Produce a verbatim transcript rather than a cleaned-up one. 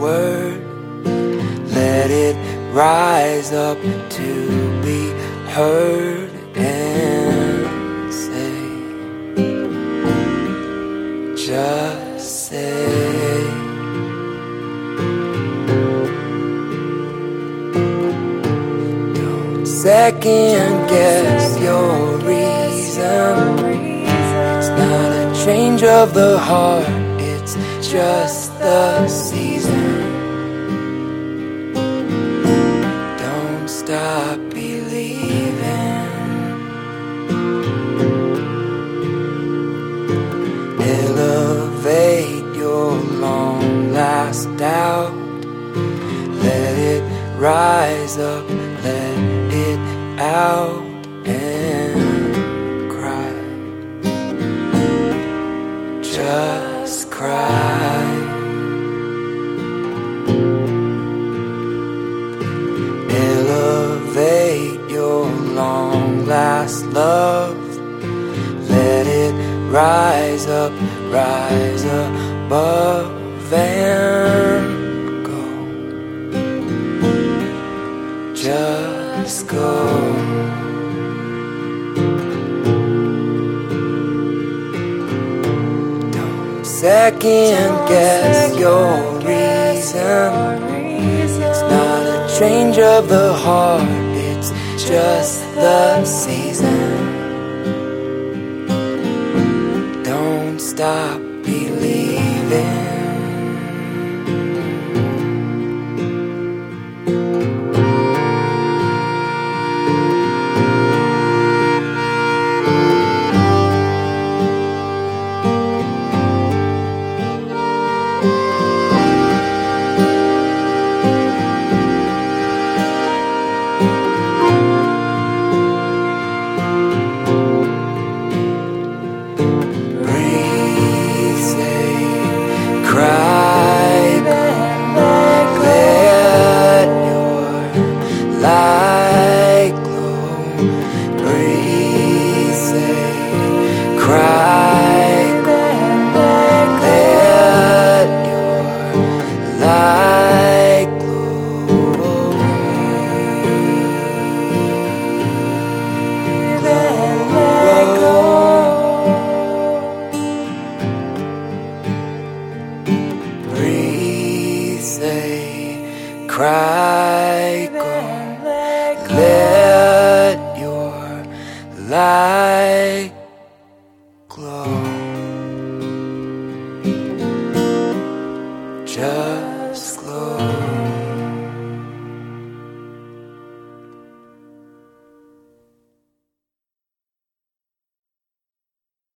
word. Let it rise up to be heard and say, just say, don't second guess your reason. It's not a change of the heart, it's just the season. Don't stop believing. Elevate your long last doubt. Let it rise up, let it out and cry. Just cry. Elevate your long last love. Let it rise up, rise above and go. Just go. Don't second guess your reason. It's not a change of the heart, it's just the season. Don't stop believing. Cry, let your light glow. Breathe, say, cry, let your light glow. Let go. Breathe, say, cry, go. Let your light glow. Just